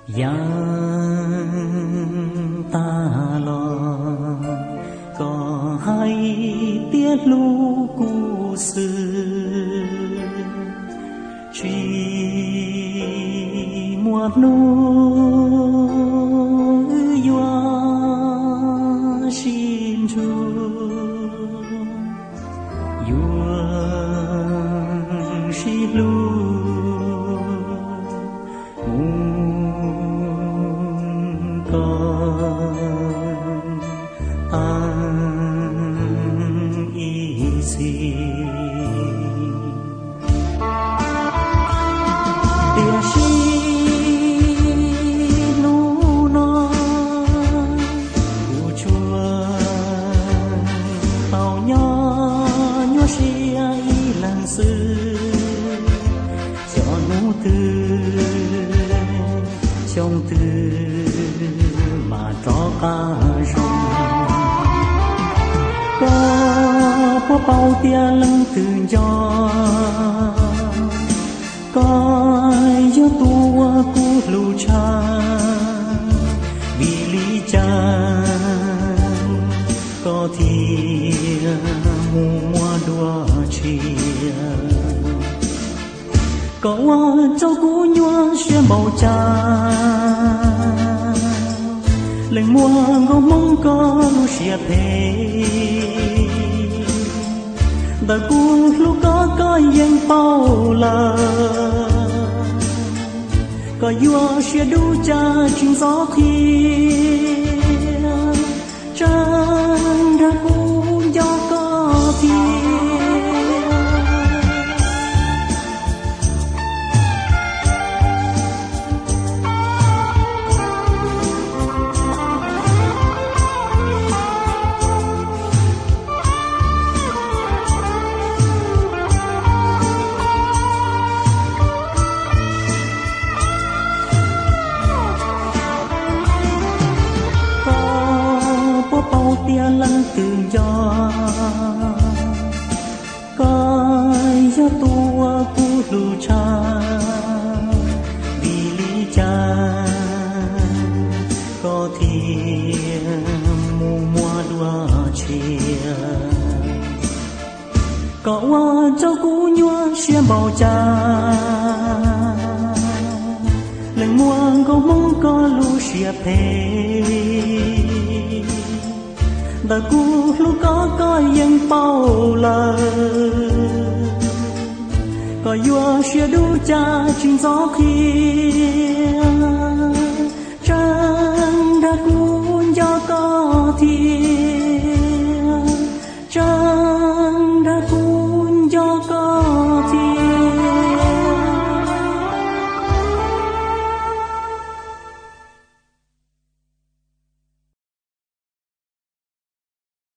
Yang ta lo có hay tiết lu cu sư chỉ một nu yoa xin chu yoa xin lu trong tư mà cho ca rong có bao tia lăng từ gió có gió tua cu lù cha vì lý cha có thia mua đua chia có châu cũ nhua xuyên bầu trời lần mua ngô mong có lu xia thế đời cũ lúc có yên bao lờ có vua xia đu cha chim gió kia chân ra cũ gió có thiên tia lăng từ gió có gió tua cu lù cha vì lý cha có thiên mua đua chia có châu cũ nhua xuyên bầu trời lần mua ngô mong có lu xia thế đời cũ lúc có yên bao lờ có vua xia đu cha chim gió kia